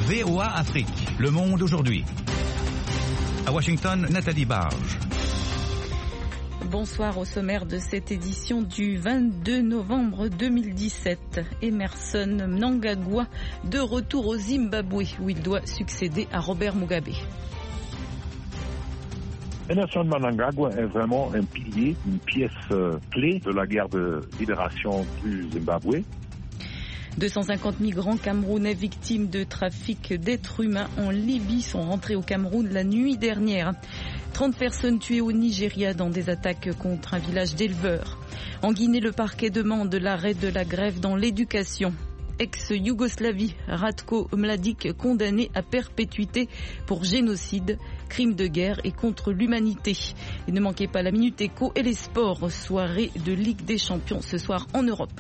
VOA Afrique, Le Monde aujourd'hui. À Washington, Nathalie Barge. Bonsoir. Au sommaire de cette édition du 22 novembre 2017. Emerson Mnangagwa de retour au Zimbabwe où il doit succéder à Robert Mugabe. Emerson Mnangagwa est vraiment un pilier, une pièce clé de la guerre de libération du Zimbabwe. 250 migrants camerounais victimes de trafic d'êtres humains en Libye sont rentrés au Cameroun la nuit dernière. 30 personnes tuées au Nigeria dans des attaques contre un village d'éleveurs. En Guinée, le parquet demande l'arrêt de la grève dans l'éducation. Ex-Yougoslavie, Ratko Mladic condamné à perpétuité pour génocide, crime de guerre et contre l'humanité. Et ne manquez pas la Minute Éco et les sports, soirée de Ligue des Champions ce soir en Europe.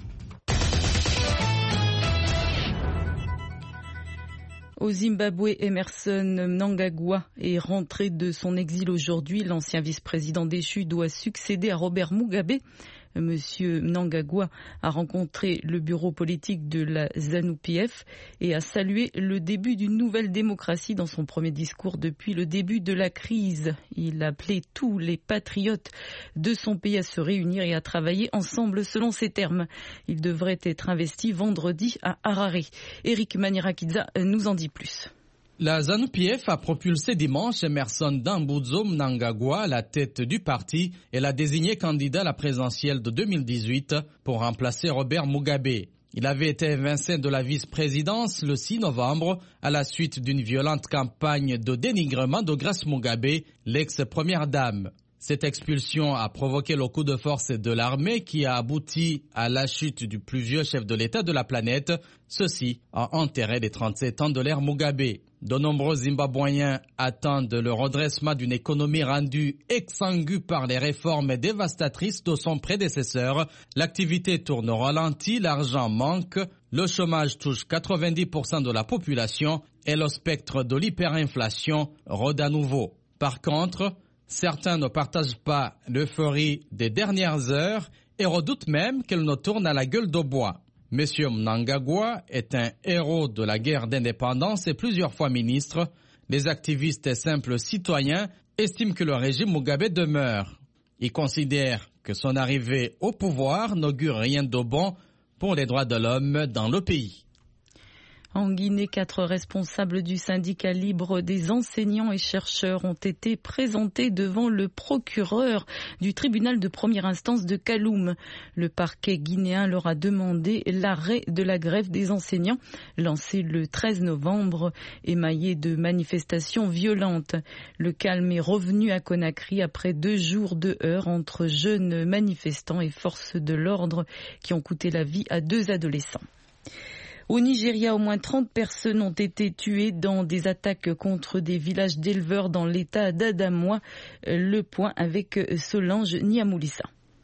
Au Zimbabwe, Emerson Mnangagwa est rentré de son exil aujourd'hui. L'ancien vice-président déchu doit succéder à Robert Mugabe. Monsieur Mnangagwa a rencontré le bureau politique de la ZANU-PF et a salué le début d'une nouvelle démocratie dans son premier discours depuis le début de la crise. Il a appelé tous les patriotes de son pays à se réunir et à travailler ensemble selon ses termes. Il devrait être investi vendredi à Harare. Eric Manirakidza nous en dit plus. La ZANU-PF a propulsé dimanche Emerson Dambudzo Mnangagwa à la tête du parti et l'a désigné candidat à la présidentielle de 2018 pour remplacer Robert Mugabe. Il avait été évincé de la vice-présidence le 6 novembre à la suite d'une violente campagne de dénigrement de Grace Mugabe, l'ex-première dame. Cette expulsion a provoqué le coup de force de l'armée qui a abouti à la chute du plus vieux chef de l'État de la planète. Ceci a enterré les 37 ans de l'ère Mugabe. De nombreux Zimbabwéens attendent le redressement d'une économie rendue exsangue par les réformes dévastatrices de son prédécesseur. L'activité tourne au ralenti, l'argent manque, le chômage touche 90% de la population et le spectre de l'hyperinflation rôde à nouveau. Par contre, certains ne partagent pas l'euphorie des dernières heures et redoutent même qu'elle ne tourne à la gueule de bois. Monsieur Mnangagwa est un héros de la guerre d'indépendance et plusieurs fois ministre. Les activistes et simples citoyens estiment que le régime Mugabe demeure. Ils considèrent que son arrivée au pouvoir n'augure rien de bon pour les droits de l'homme dans le pays. En Guinée, 4 responsables du syndicat libre des enseignants et chercheurs ont été présentés devant le procureur du tribunal de première instance de Kaloum. Le parquet guinéen leur a demandé l'arrêt de la grève des enseignants, lancée le 13 novembre, émaillée de manifestations violentes. Le calme est revenu à Conakry après 2 jours de heurts entre jeunes manifestants et forces de l'ordre qui ont coûté la vie à 2 adolescents. Au Nigeria, au moins 30 personnes ont été tuées dans des attaques contre des villages d'éleveurs dans l'état d'Adamawa. Le point avec Solange Niamoulissa.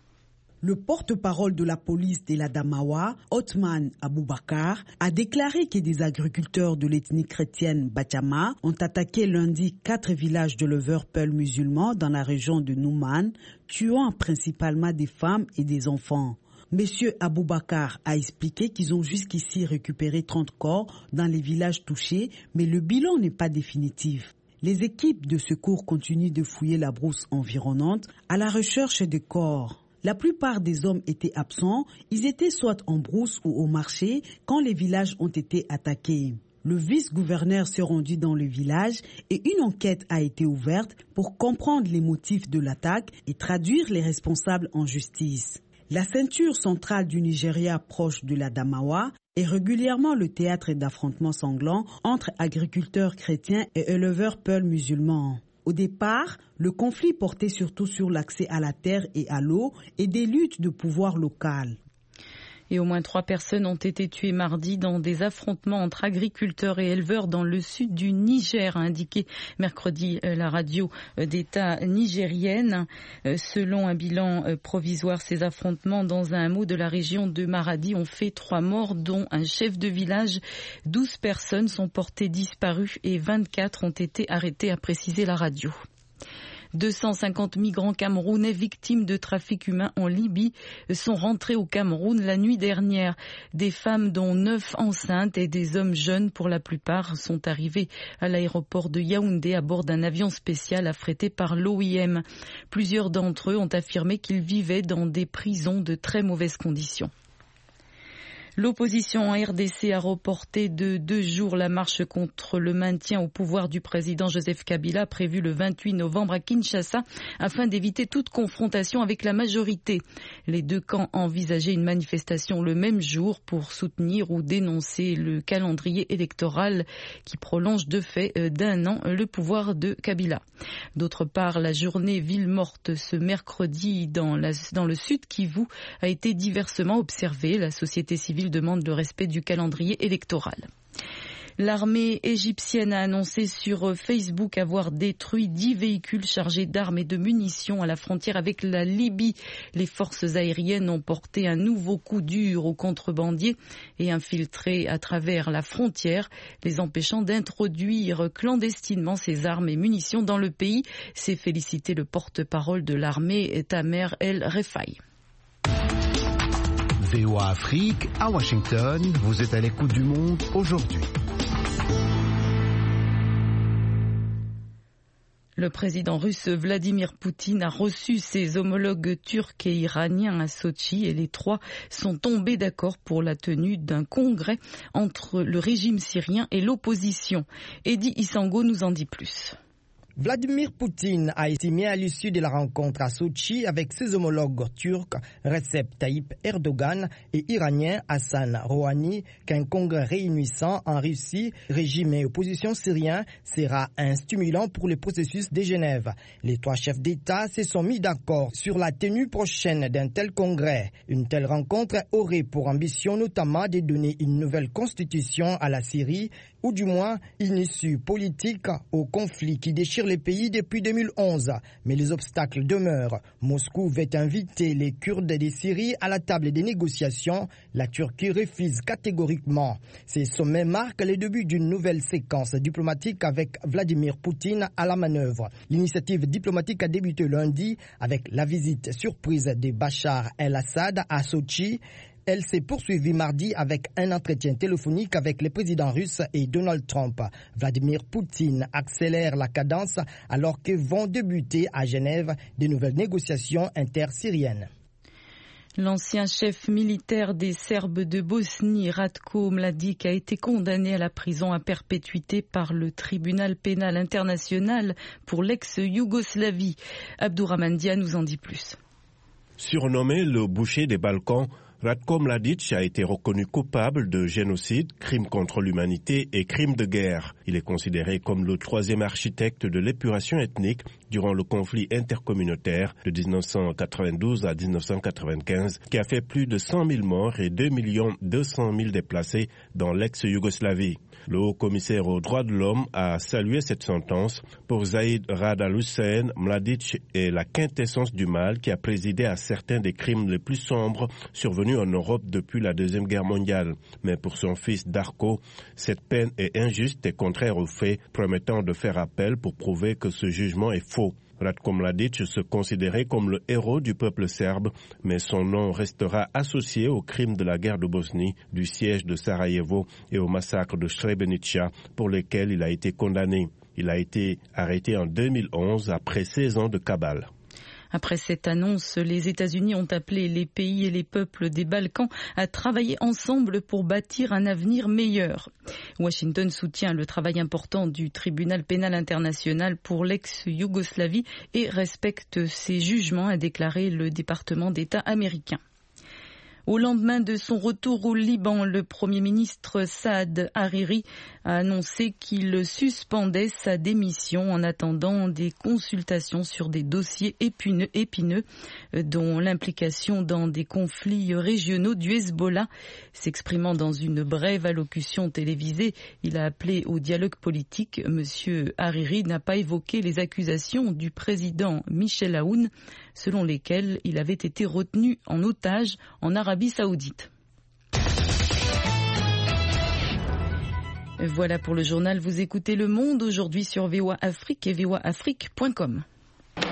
Le porte-parole de la police de l'Adamawa, Othman Aboubakar, a déclaré que des agriculteurs de l'ethnie chrétienne Bachama ont attaqué lundi 4 villages de leveurs peuls musulmans dans la région de Nouman, tuant principalement des femmes et des enfants. Monsieur Aboubakar a expliqué qu'ils ont jusqu'ici récupéré 30 corps dans les villages touchés, mais le bilan n'est pas définitif. Les équipes de secours continuent de fouiller la brousse environnante à la recherche des corps. La plupart des hommes étaient absents, ils étaient soit en brousse ou au marché quand les villages ont été attaqués. Le vice-gouverneur s'est rendu dans le village et une enquête a été ouverte pour comprendre les motifs de l'attaque et traduire les responsables en justice. La ceinture centrale du Nigeria proche de l'Adamawa est régulièrement le théâtre d'affrontements sanglants entre agriculteurs chrétiens et éleveurs peuls musulmans. Au départ, le conflit portait surtout sur l'accès à la terre et à l'eau et des luttes de pouvoir local. Et au moins 3 personnes ont été tuées mardi dans des affrontements entre agriculteurs et éleveurs dans le sud du Niger, a indiqué mercredi la radio d'État nigérienne. Selon un bilan provisoire, ces affrontements dans un hameau de la région de Maradi ont fait 3 morts, dont un chef de village. 12 personnes sont portées disparues et 24 ont été arrêtées, a précisé la radio. 250 migrants camerounais victimes de trafic humain en Libye sont rentrés au Cameroun la nuit dernière. Des femmes dont 9 enceintes et des hommes jeunes pour la plupart sont arrivés à l'aéroport de Yaoundé à bord d'un avion spécial affrété par l'OIM. Plusieurs d'entre eux ont affirmé qu'ils vivaient dans des prisons de très mauvaises conditions. L'opposition en RDC a reporté de 2 jours la marche contre le maintien au pouvoir du président Joseph Kabila prévue le 28 novembre à Kinshasa afin d'éviter toute confrontation avec la majorité. Les deux camps envisageaient une manifestation le même jour pour soutenir ou dénoncer le calendrier électoral qui prolonge de fait d'1 an le pouvoir de Kabila. D'autre part, la journée ville morte ce mercredi dans le sud Kivu a été diversement observée. La société civile demande le respect du calendrier électoral. L'armée égyptienne a annoncé sur Facebook avoir détruit 10 véhicules chargés d'armes et de munitions à la frontière avec la Libye. Les forces aériennes ont porté un nouveau coup dur aux contrebandiers et infiltré à travers la frontière, les empêchant d'introduire clandestinement ces armes et munitions dans le pays. C'est félicité le porte-parole de l'armée, Tamer El Refai. VOA Afrique, à Washington, vous êtes à l'écoute du monde aujourd'hui. Le président russe Vladimir Poutine a reçu ses homologues turcs et iraniens à Sotchi et les trois sont tombés d'accord pour la tenue d'un congrès entre le régime syrien et l'opposition. Edi Isango nous en dit plus. Vladimir Poutine a estimé à l'issue de la rencontre à Sotchi avec ses homologues turcs Recep Tayyip Erdogan et iranien Hassan Rouhani qu'un congrès réunissant en Russie, régime et opposition syrien sera un stimulant pour le processus de Genève. Les trois chefs d'État se sont mis d'accord sur la tenue prochaine d'un tel congrès. Une telle rencontre aurait pour ambition notamment de donner une nouvelle constitution à la Syrie ou du moins une issue politique au conflit qui déchire le pays depuis 2011. Mais les obstacles demeurent. Moscou veut inviter les Kurdes de Syrie à la table des négociations. La Turquie refuse catégoriquement. Ces sommets marquent le début d'une nouvelle séquence diplomatique avec Vladimir Poutine à la manœuvre. L'initiative diplomatique a débuté lundi avec la visite surprise de Bachar el-Assad à Sotchi. Elle s'est poursuivie mardi avec un entretien téléphonique avec le président russe et Donald Trump. Vladimir Poutine accélère la cadence alors que vont débuter à Genève de nouvelles négociations intersyriennes. L'ancien chef militaire des Serbes de Bosnie, Ratko Mladic, a été condamné à la prison à perpétuité par le tribunal pénal international pour l'ex-Yougoslavie. Abdourahmane Dia nous en dit plus. Surnommé le boucher des Balkans, Ratko Mladic a été reconnu coupable de génocide, crimes contre l'humanité et crimes de guerre. Il est considéré comme le troisième architecte de l'épuration ethnique durant le conflit intercommunautaire de 1992 à 1995 qui a fait plus de 100 000 morts et 2 200 000 déplacés dans l'ex-Yougoslavie. Le haut-commissaire aux droits de l'homme a salué cette sentence. Pour Zaïd Rad al-Hussein, Mladic est la quintessence du mal qui a présidé à certains des crimes les plus sombres survenus en Europe depuis la Deuxième Guerre mondiale. Mais pour son fils Darko, cette peine est injuste et contraire aux faits, promettant de faire appel pour prouver que ce jugement est faux. Ratko Mladic se considérait comme le héros du peuple serbe, mais son nom restera associé aux crimes de la guerre de Bosnie, du siège de Sarajevo et au massacre de Srebrenica, pour lesquels il a été condamné. Il a été arrêté en 2011 après 16 ans de cabale. Après cette annonce, les États-Unis ont appelé les pays et les peuples des Balkans à travailler ensemble pour bâtir un avenir meilleur. Washington soutient le travail important du tribunal pénal international pour l'ex-Yougoslavie et respecte ses jugements, a déclaré le département d'État américain. Au lendemain de son retour au Liban, le Premier ministre Saad Hariri a annoncé qu'il suspendait sa démission en attendant des consultations sur des dossiers épineux dont l'implication dans des conflits régionaux du Hezbollah. S'exprimant dans une brève allocution télévisée, il a appelé au dialogue politique. Monsieur Hariri n'a pas évoqué les accusations du président Michel Aoun, selon lesquelles il avait été retenu en otage en Arabie Saoudite. Voilà pour le journal. Vous écoutez Le Monde aujourd'hui sur VOA Afrique et voaafrique.com.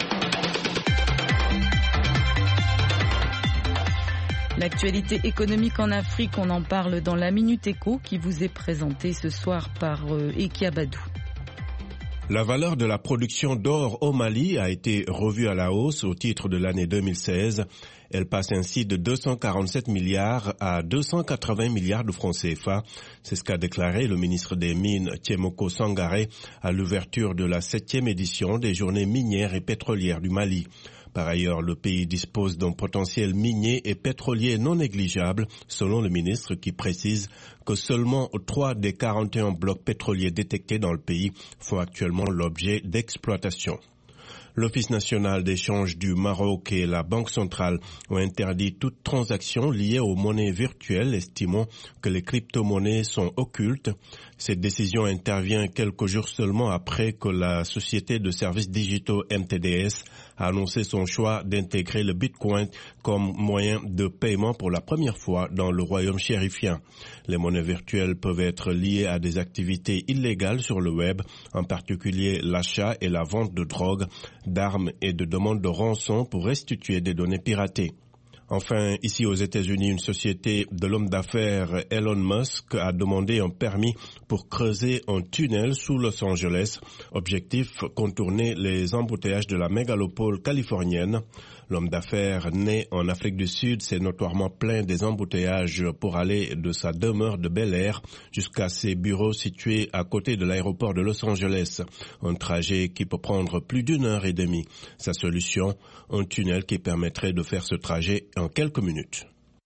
L'actualité économique en Afrique, on en parle dans la Minute Éco qui vous est présentée ce soir par Eki Abadou. La valeur de la production d'or au Mali a été revue à la hausse au titre de l'année 2016. Elle passe ainsi de 247 milliards à 280 milliards de francs CFA. C'est ce qu'a déclaré le ministre des Mines, Thiemoko Sangaré, à l'ouverture de la 7e édition des Journées minières et pétrolières du Mali. Par ailleurs, le pays dispose d'un potentiel minier et pétrolier non négligeable, selon le ministre qui précise que seulement 3 des 41 blocs pétroliers détectés dans le pays font actuellement l'objet d'exploitation. L'Office national d'échange du Maroc et la Banque centrale ont interdit toute transaction liée aux monnaies virtuelles, estimant que les crypto-monnaies sont occultes. Cette décision intervient quelques jours seulement après que la société de services digitaux MTDS a annoncé son choix d'intégrer le Bitcoin comme moyen de paiement pour la première fois dans le royaume chérifien. Les monnaies virtuelles peuvent être liées à des activités illégales sur le web, en particulier l'achat et la vente de drogue, d'armes et de demandes de rançon pour restituer des données piratées. Enfin, ici aux États-Unis, une société de l'homme d'affaires Elon Musk a demandé un permis pour creuser un tunnel sous Los Angeles. Objectif, contourner les embouteillages de la mégalopole californienne. L'homme d'affaires né en Afrique du Sud s'est notoirement plaint des embouteillages pour aller de sa demeure de Bel Air jusqu'à ses bureaux situés à côté de l'aéroport de Los Angeles. Un trajet qui peut prendre plus d'1 heure et demie. Sa solution, un tunnel qui permettrait de faire ce trajet en quelques minutes.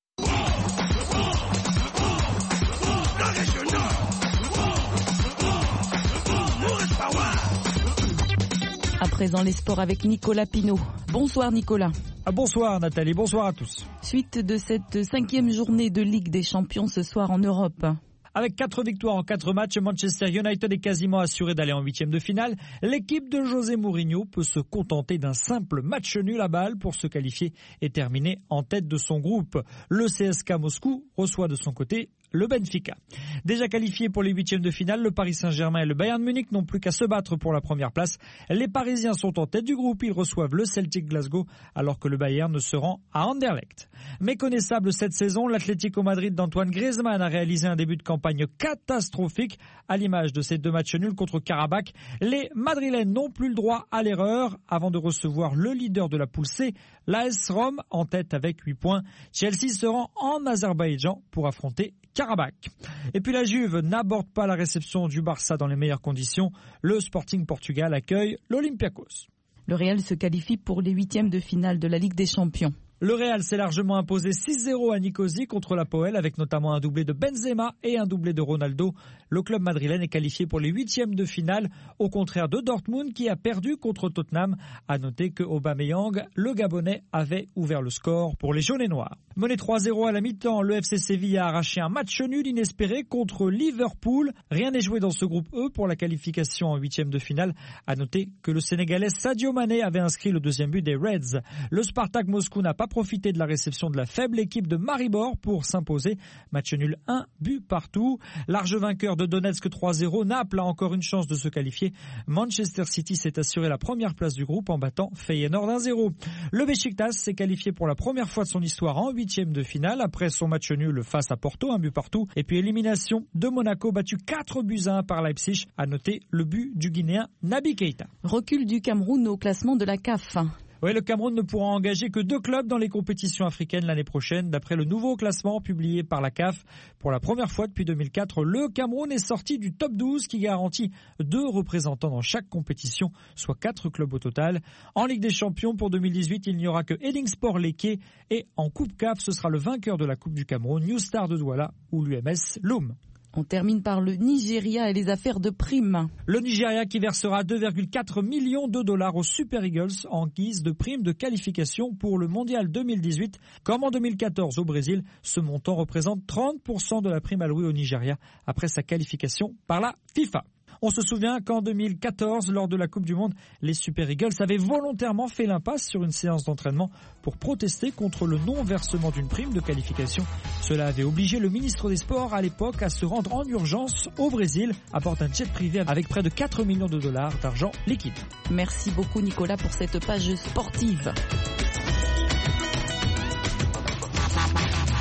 À présent, les sports avec Nicolas Pinault. Bonsoir Nicolas. Bonsoir Nathalie, bonsoir à tous. Suite de cette 5e journée de Ligue des Champions ce soir en Europe. Avec 4 victoires en 4 matchs, Manchester United est quasiment assuré d'aller en 8e de finale. L'équipe de José Mourinho peut se contenter d'un simple match nul à balle pour se qualifier et terminer en tête de son groupe. Le CSK Moscou reçoit de son côté le Benfica. Déjà qualifiés pour les 8e de finale, le Paris Saint-Germain et le Bayern Munich n'ont plus qu'à se battre pour la première place. Les Parisiens sont en tête du groupe, ils reçoivent le Celtic Glasgow alors que le Bayern se rend à Anderlecht. Méconnaissable cette saison, l'Atlético Madrid d'Antoine Griezmann a réalisé un début de campagne catastrophique à l'image de ces 2 matchs nuls contre Karabakh. Les Madrilènes n'ont plus le droit à l'erreur avant de recevoir le leader de la poule C, l'AS Rome, en tête avec 8 points. Chelsea se rend en Azerbaïdjan pour affronter Karabakh. Et puis la Juve n'aborde pas la réception du Barça dans les meilleures conditions. Le Sporting Portugal accueille l'Olympiakos. Le Real se qualifie pour les 8e de finale de la Ligue des Champions. Le Real s'est largement imposé 6-0 à Nicosie contre l'Apoel avec notamment un doublé de Benzema et un doublé de Ronaldo. Le club madrilène est qualifié pour les 8e de finale, au contraire de Dortmund qui a perdu contre Tottenham. À noter que Aubameyang, le Gabonais, avait ouvert le score pour les jaunes et noirs. Mené 3-0 à la mi-temps, le FC Séville a arraché un match nul inespéré contre Liverpool. Rien n'est joué dans ce groupe E pour la qualification en 8e de finale. À noter que le Sénégalais Sadio Mané avait inscrit le 2e but des Reds. Le Spartak Moscou n'a pas profité de la réception de la faible équipe de Maribor pour s'imposer. Match nul 1 but partout. Large vainqueur de Donetsk 3-0, Naples a encore une chance de se qualifier. Manchester City s'est assuré la première place du groupe en battant Feyenoord 1-0. Le Beşiktaş s'est qualifié pour la première fois de son histoire en 8e de finale après son match nul face à Porto, 1 but partout. Et puis élimination de Monaco battu 4-1 par Leipzig. À noter le but du Guinéen Naby Keita. Recul du Cameroun au classement de la CAF. Oui, le Cameroun ne pourra engager que 2 clubs dans les compétitions africaines l'année prochaine. D'après le nouveau classement publié par la CAF, pour la première fois depuis 2004, le Cameroun est sorti du top 12 qui garantit 2 représentants dans chaque compétition, soit 4 clubs au total. En Ligue des Champions pour 2018, il n'y aura que Edingsport Léké et en Coupe CAF, ce sera le vainqueur de la Coupe du Cameroun, New Star de Douala ou l'UMS Loum. On termine par le Nigeria et les affaires de primes. Le Nigeria qui versera 2,4 millions de dollars aux Super Eagles en guise de prime de qualification pour le Mondial 2018. Comme en 2014 au Brésil, ce montant représente 30% de la prime allouée au Nigeria après sa qualification par la FIFA. On se souvient qu'en 2014, lors de la Coupe du Monde, les Super Eagles avaient volontairement fait l'impasse sur une séance d'entraînement pour protester contre le non-versement d'une prime de qualification. Cela avait obligé le ministre des Sports à l'époque à se rendre en urgence au Brésil à bord d'un jet privé avec près de 4 millions de dollars d'argent liquide. Merci beaucoup Nicolas pour cette page sportive.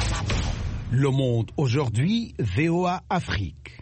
Le Monde aujourd'hui, VOA Afrique.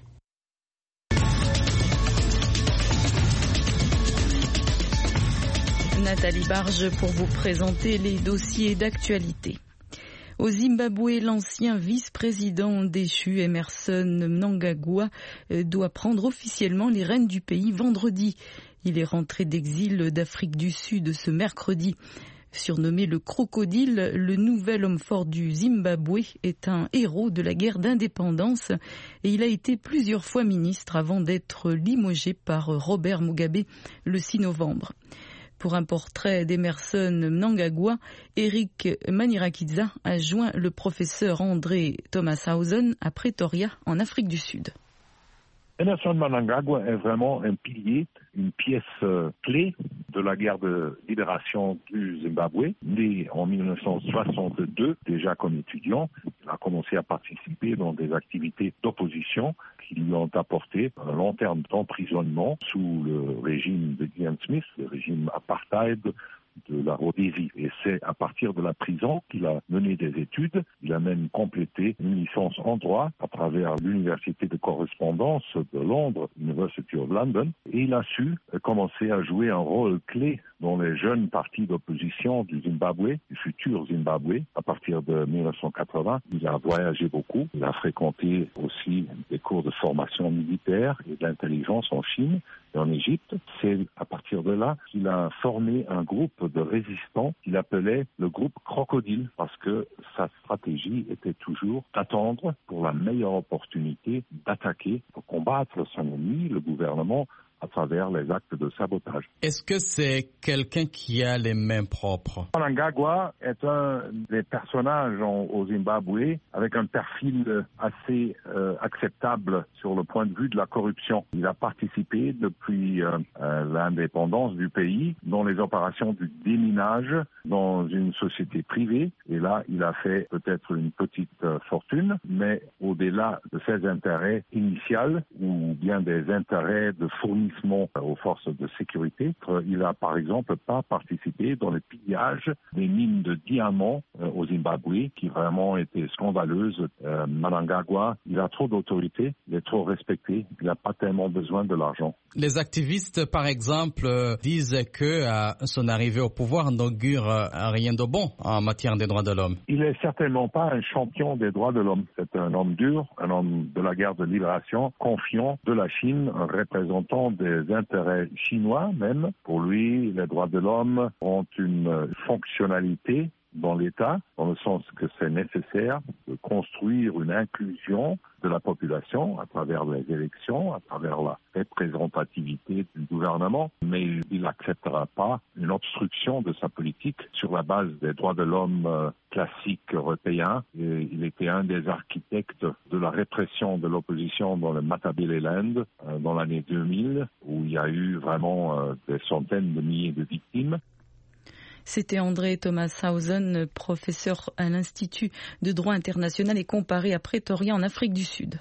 Nathalie Barge pour vous présenter les dossiers d'actualité. Au Zimbabwe, l'ancien vice-président déchu Emmerson Mnangagwa doit prendre officiellement les rênes du pays vendredi. Il est rentré d'exil d'Afrique du Sud ce mercredi. Surnommé le crocodile, le nouvel homme fort du Zimbabwe est un héros de la guerre d'indépendance et il a été plusieurs fois ministre avant d'être limogé par Robert Mugabe le 6 novembre. Pour un portrait d'Emmerson Mnangagwa, Eric Manirakidza a joint le professeur André Thomashausen à Pretoria, en Afrique du Sud. Emmerson Mnangagwa est vraiment un pilier, une pièce clé de la guerre de libération du Zimbabwe. Né en 1962, déjà comme étudiant, il a commencé à participer dans des activités d'opposition qui lui ont apporté un long terme d'emprisonnement sous le régime de Ian Smith, le régime apartheid de la Rhodésie. Et c'est à partir de la prison qu'il a mené des études. Il a même complété une licence en droit à travers l'université de correspondance de Londres, University of London. Et il a su commencer à jouer un rôle clé dans les jeunes partis d'opposition du Zimbabwe, du futur Zimbabwe. À partir de 1980, il a voyagé beaucoup. Il a fréquenté aussi des cours de formation militaire et d'intelligence en Chine et en Égypte. C'est à partir de là qu'il a formé un groupe de résistants qu'il appelait le groupe Crocodile, parce que sa stratégie était toujours d'attendre pour la meilleure opportunité d'attaquer, de combattre son ennemi, le gouvernement, à travers les actes de sabotage. Est-ce que c'est quelqu'un qui a les mains propres? Mnangagwa est un des personnages au Zimbabwe avec un perfil assez acceptable sur le point de vue de la corruption. Il a participé depuis l'indépendance du pays dans les opérations du déminage dans une société privée. Et là, il a fait peut-être une petite fortune, mais au-delà de ses intérêts initiaux ou bien des intérêts de fournissement aux forces de sécurité. Il n'a par exemple pas participé dans le pillage des mines de diamants au Zimbabwe qui vraiment étaient scandaleuses. Mnangagwa, il a trop d'autorité, il est trop respecté, il n'a pas tellement besoin de l'argent. Les activistes, par exemple, disent que son arrivée au pouvoir n'augure rien de bon en matière des droits de l'homme. Il n'est certainement pas un champion des droits de l'homme. C'est un homme dur, un homme de la guerre de libération, confiant de la Chine, un représentant des intérêts chinois même. Pour lui, les droits de l'homme ont une fonctionnalité dans l'État, dans le sens que c'est nécessaire de construire une inclusion de la population à travers les élections, à travers la représentativité du gouvernement, mais il n'acceptera pas une obstruction de sa politique sur la base des droits de l'homme classiques européens. Et il était un des architectes de la répression de l'opposition dans le Matabeleland dans l'année 2000, où il y a eu vraiment des centaines de milliers de victimes. C'était André Thomashausen, professeur à l'Institut de droit international et comparé à Pretoria en Afrique du Sud.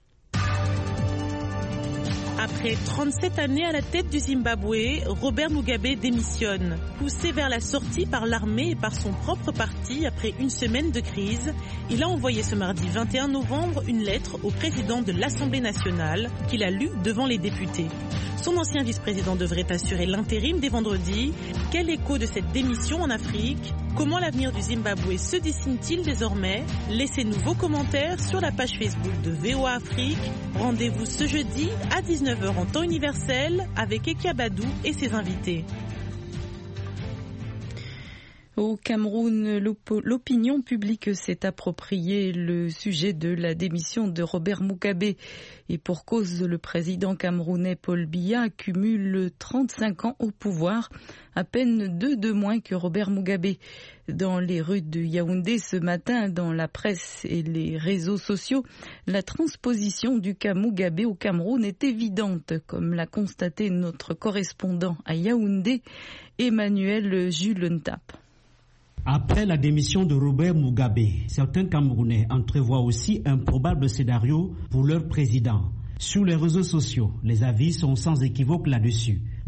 Après 37 années à la tête du Zimbabwe, Robert Mugabe démissionne. Poussé vers la sortie par l'armée et par son propre parti après une semaine de crise, il a envoyé ce mardi 21 novembre une lettre au président de l'Assemblée nationale qu'il a lue devant les députés. Son ancien vice-président devrait assurer l'intérim dès vendredi. Quel écho de cette démission en Afrique? Comment l'avenir du Zimbabwe se dessine-t-il désormais? Laissez-nous vos commentaires sur la page Facebook de VOA Afrique. Rendez-vous ce jeudi à 19h en temps universel avec Ekia Badou et ses invités. Au Cameroun, l'opinion publique s'est approprié le sujet de la démission de Robert Mugabe. Et pour cause, le président camerounais Paul Biya cumule 35 ans au pouvoir, à peine 2 de moins que Robert Mugabe. Dans les rues de Yaoundé ce matin, dans la presse et les réseaux sociaux, la transposition du cas Mugabe au Cameroun est évidente, comme l'a constaté notre correspondant à Yaoundé, Emmanuel Jules Ntap. Après la démission de Robert Mugabe, certains Camerounais entrevoient aussi un probable scénario pour leur président. Sur les réseaux sociaux, les avis sont sans équivoque là-dessus.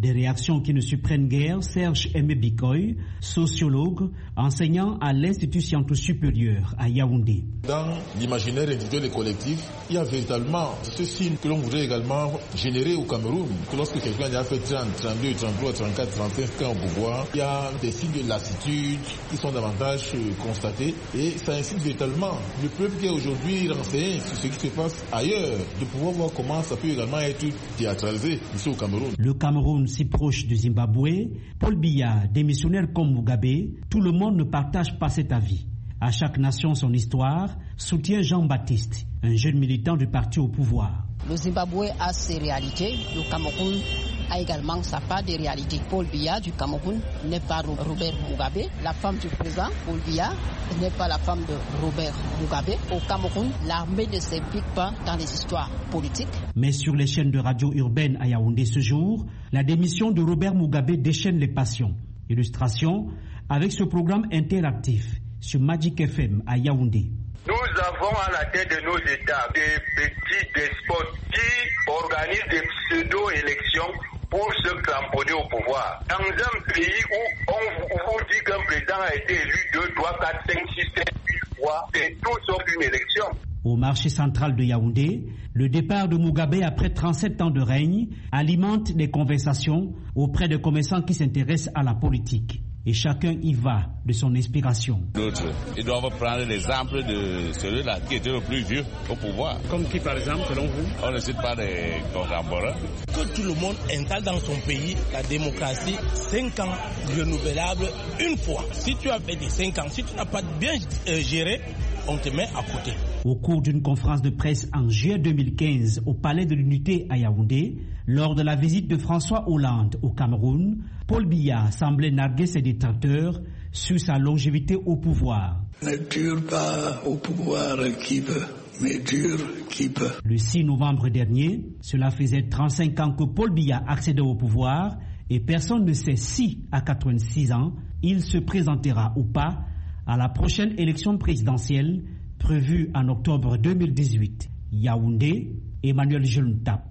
Des réactions qui ne surprennent guère Serge Aimé Bikoy, sociologue, enseignant à l'Institut scientifique supérieur à Yaoundé. Dans l'imaginaire individuel et collectif, il y a véritablement ce signe que l'on voudrait également générer au Cameroun. Que lorsque quelqu'un a fait 30, 32, 33, 34, 35 ans au pouvoir, il y a des signes de lassitude qui sont davantage constatés. Et ça incite véritablement le peuple qui est aujourd'hui renseigné sur ce qui se passe ailleurs, de pouvoir voir comment ça peut également être théâtralisé ici au Cameroun. Le Cameroun si proche du Zimbabwe, Paul Biya, démissionnaire comme Mugabe, tout le monde ne partage pas cet avis. À chaque nation son histoire, soutient Jean-Baptiste, un jeune militant du parti au pouvoir. Le Zimbabwe a ses réalités, le Cameroun a également sa part des réalités. Paul Biya du Cameroun n'est pas Robert Mugabe. La femme du président, Paul Biya, n'est pas la femme de Robert Mugabe. Au Cameroun, l'armée ne s'implique pas dans les histoires politiques. Mais sur les chaînes de radio urbaines à Yaoundé ce jour, la démission de Robert Mugabe déchaîne les passions. Illustration avec ce programme interactif sur Magic FM à Yaoundé. Nous avons à la tête de nos États des petits despotes qui organisent des pseudo-élections pour se cramponner au pouvoir. Dans un pays où on vous dit qu'un président a été élu 2, 3, 4, 5, 6, 7, 8 fois, c'est tout sauf une élection. Au marché central de Yaoundé, le départ de Mugabe après 37 ans de règne alimente des conversations auprès des commerçants qui s'intéressent à la politique. Et chacun y va de son inspiration. D'autres, ils doivent prendre l'exemple de celui-là qui était le plus vieux au pouvoir. Comme qui par exemple, selon vous? On ne cite pas des contemporains. Que tout le monde installe dans son pays la démocratie, 5 ans renouvelable une fois. Si tu as fait des 5 ans, si tu n'as pas bien géré, on te met à côté. Au cours d'une conférence de presse en juillet 2015 au Palais de l'Unité à Yaoundé, lors de la visite de François Hollande au Cameroun, Paul Biya semblait narguer ses détracteurs sur sa longévité au pouvoir. Ne dure pas au pouvoir qui veut, mais dure qui peut. Le 6 novembre dernier, cela faisait 35 ans que Paul Biya accédait au pouvoir et personne ne sait si, à 86 ans, il se présentera ou pas à la prochaine élection présidentielle prévue en octobre 2018. Yaoundé, Emmanuel Jeluntap,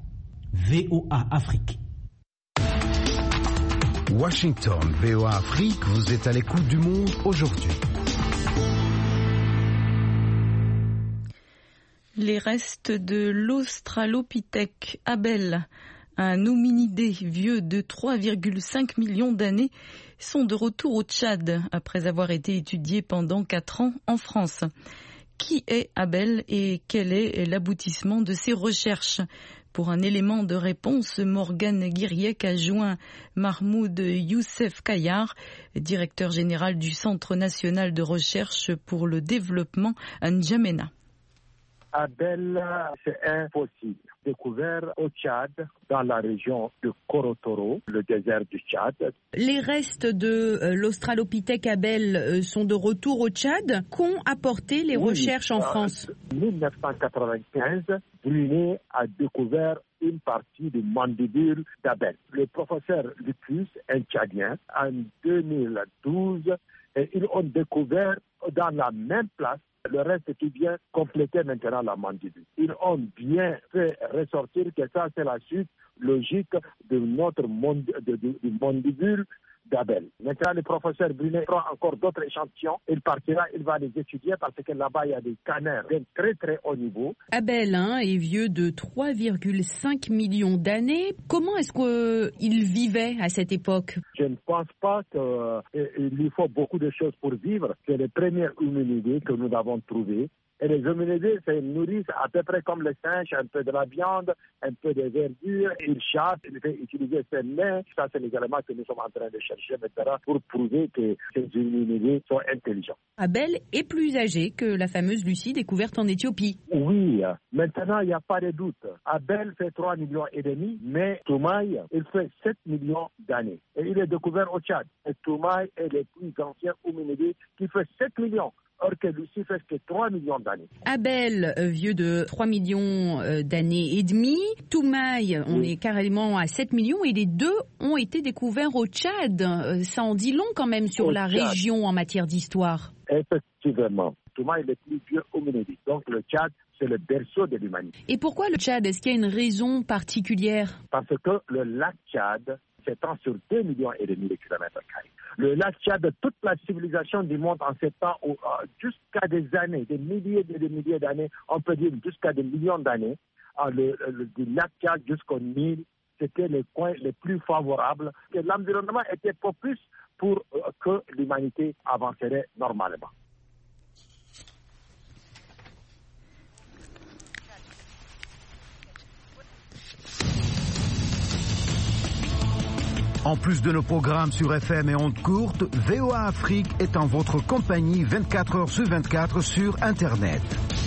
VOA Afrique. Washington, VOA Afrique, vous êtes à l'écoute du monde aujourd'hui. Les restes de l'Australopithèque Abel, un hominidé vieux de 3,5 millions d'années, sont de retour au Tchad après avoir été étudiés pendant 4 ans en France. Qui est Abel et quel est l'aboutissement de ses recherches? Pour un élément de réponse, Morgane Guiriec a joint Mahmoud Youssef Kayar, directeur général du Centre national de recherche pour le développement à N'Djamena. Abel, c'est un fossile découvert au Tchad, dans la région de Korotoro, le désert du Tchad. Les restes de l'Australopithèque Abel sont de retour au Tchad. Qu'ont apporté les recherches en France? En 1995, Brunet a découvert une partie du mandibule d'Abel. Le professeur Lucus, un Tchadien, en 2012, et ils ont découvert dans la même place. Le reste est bien complété maintenant la mandibule. Ils ont bien fait ressortir que ça c'est la suite logique de notre du mandibule d'Abel. Maintenant, le professeur Brunet prend encore d'autres échantillons. Il partira, il va les étudier parce que là-bas, il y a des canards d'un très très haut niveau. Abel est vieux de 3,5 millions d'années. Comment est-ce qu'il vivait à cette époque? Je ne pense pas qu'il lui faut beaucoup de choses pour vivre. C'est les premiers hominidés que nous avons trouvés. Et les hominidés se nourrissent à peu près comme les singes, un peu de la viande, un peu de verdure. Ils chassent, ils font utiliser ses mains. Ça, c'est les éléments que nous sommes en train de chercher maintenant pour prouver que ces hominidés sont intelligents. Abel est plus âgé que la fameuse Lucie découverte en Éthiopie. Oui, maintenant, il n'y a pas de doute. Abel fait 3,5 millions, mais Toumaï, il fait 7 millions d'années. Et il est découvert au Tchad. Et Toumaï est le plus ancien hominidé qui fait 7 millions. Or que Lucie fait que 3 millions d'années. Abel, vieux de 3 millions d'années et demie. Toumaï, on est carrément à 7 millions et les deux ont été découverts au Tchad. Ça en dit long quand même sur la région en matière d'histoire. Effectivement. Toumaï est le plus vieux hominidé. Donc le Tchad, c'est le berceau de l'humanité. Et pourquoi le Tchad? Est-ce qu'il y a une raison particulière? Parce que le lac Tchad s'étend sur 2,5 millions de kilomètres carrés. Le lac Tchad, toute la civilisation du monde en s'étend jusqu'à des années, des milliers et des milliers d'années, on peut dire jusqu'à des millions d'années, du lac Tchad jusqu'au Nil, c'était les coins les plus favorables. Et l'environnement était propice pour que l'humanité avancerait normalement. En plus de nos programmes sur FM et ondes courtes, VOA Afrique est en votre compagnie 24 heures sur 24 sur Internet.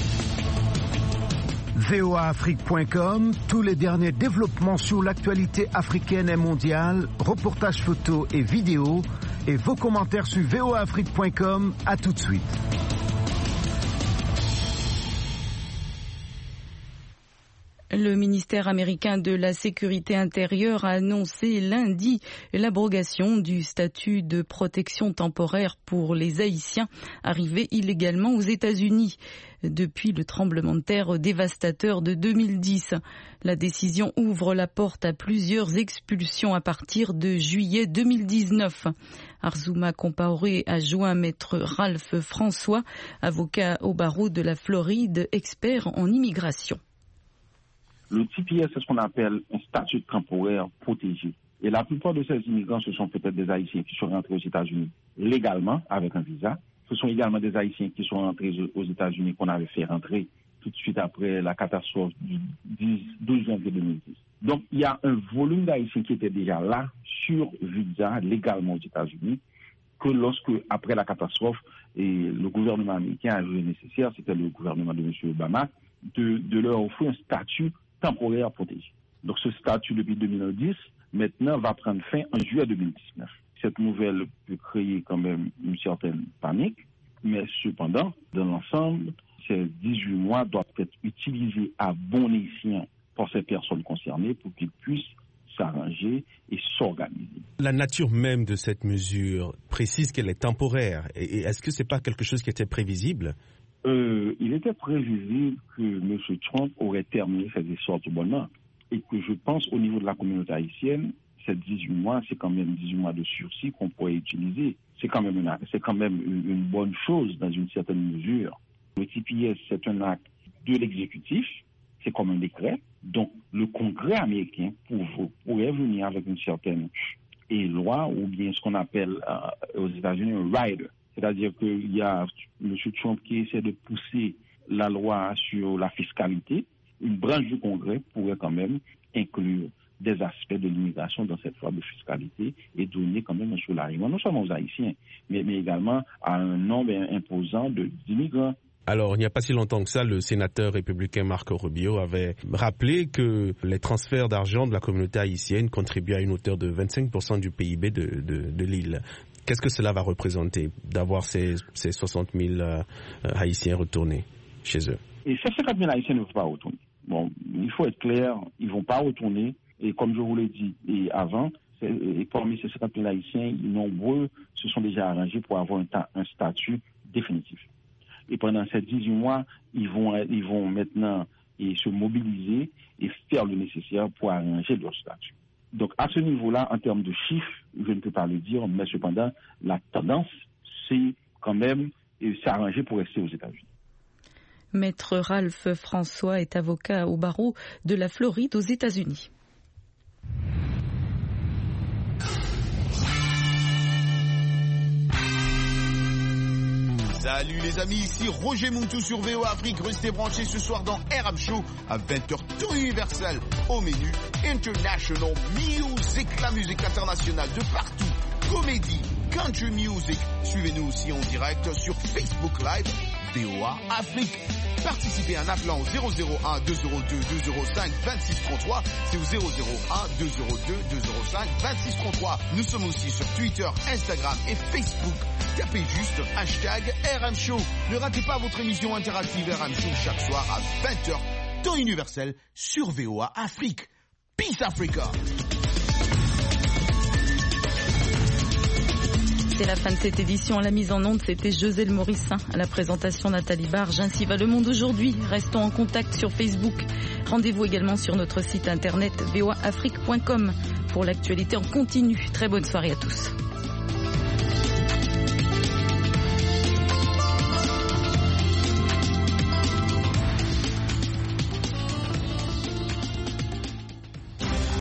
voaafrique.com, tous les derniers développements sur l'actualité africaine et mondiale, reportages photos et vidéos, et vos commentaires sur voaafrique.com. À tout de suite. Le ministère américain de la Sécurité intérieure a annoncé lundi l'abrogation du statut de protection temporaire pour les Haïtiens arrivés illégalement aux États-Unis depuis le tremblement de terre dévastateur de 2010. La décision ouvre la porte à plusieurs expulsions à partir de juillet 2019. Arzouma Compaoré a joint maître Ralph François, avocat au barreau de la Floride, expert en immigration. Le TPS, c'est ce qu'on appelle un statut temporaire protégé. Et la plupart de ces immigrants, ce sont peut-être des Haïtiens qui sont rentrés aux États-Unis légalement, avec un visa. Ce sont également des Haïtiens qui sont rentrés aux États-Unis qu'on avait fait rentrer tout de suite après la catastrophe du 12 janvier 2010. Donc, il y a un volume d'Haïtiens qui étaient déjà là, sur visa, légalement aux États-Unis, que lorsque, après la catastrophe, et le gouvernement américain a jugé nécessaire, c'était le gouvernement de M. Obama, de leur offrir un statut temporaire protégé. Donc ce statut depuis 2010, maintenant, va prendre fin en juillet 2019. Cette nouvelle peut créer quand même une certaine panique, mais cependant, dans l'ensemble, ces 18 mois doivent être utilisés à bon escient par ces personnes concernées pour qu'ils puissent s'arranger et s'organiser. La nature même de cette mesure précise qu'elle est temporaire. Et est-ce que ce n'est pas quelque chose qui était prévisible? Il était prévisible que M. Trump aurait terminé ses efforts du bonheur et que je pense au niveau de la communauté haïtienne, ces 18 mois, c'est quand même 18 mois de sursis qu'on pourrait utiliser. C'est quand même une bonne chose dans une certaine mesure. Le TPS, c'est un acte de l'exécutif, c'est comme un décret. Donc, le Congrès américain pourrait venir avec une certaine loi ou bien ce qu'on appelle aux États-Unis un rider. C'est-à-dire qu'il y a M. Trump qui essaie de pousser la loi sur la fiscalité. Une branche du Congrès pourrait quand même inclure des aspects de l'immigration dans cette loi de fiscalité et donner quand même un soulagement, non seulement aux Haïtiens, mais également à un nombre imposant d'immigrants. Alors, il n'y a pas si longtemps que ça, le sénateur républicain Marco Rubio avait rappelé que les transferts d'argent de la communauté haïtienne contribuent à une hauteur de 25% du PIB de l'île. Qu'est-ce que cela va représenter d'avoir ces 60 000 Haïtiens retournés chez eux? Et ces 50 000 Haïtiens ne vont pas retourner. Bon, il faut être clair, ils ne vont pas retourner. Et comme je vous l'ai dit avant, parmi ces 50 000 Haïtiens, nombreux se sont déjà arrangés pour avoir un statut définitif. Et pendant ces 18 mois, ils vont maintenant se mobiliser et faire le nécessaire pour arranger leur statut. Donc, à ce niveau-là, en termes de chiffres, je ne peux pas le dire, mais cependant, la tendance, c'est quand même s'arranger pour rester aux États-Unis. Maître Ralph François est avocat au barreau de la Floride aux États-Unis. Salut les amis, ici Roger Muntou sur VOA Afrique. Restez branchés ce soir dans RM Show à 20h tout universel. Au menu, International Music, la musique internationale de partout. Comédie, country music. Suivez-nous aussi en direct sur Facebook Live, VOA Afrique. Participez en appelant au 001 202 205 2633. C'est au 001 202 205 2633. Nous sommes aussi sur Twitter, Instagram et Facebook. Tapez juste hashtag RM Show. Ne ratez pas votre émission interactive RM Show chaque soir à 20h, temps universel sur VOA Afrique. Peace Africa. C'est la fin de cette édition. À la mise en onde, c'était José Morissin. À la présentation, Nathalie Barge. Ainsi va le monde aujourd'hui. Restons en contact sur Facebook. Rendez-vous également sur notre site internet voaafrique.com pour l'actualité en continu. Très bonne soirée à tous.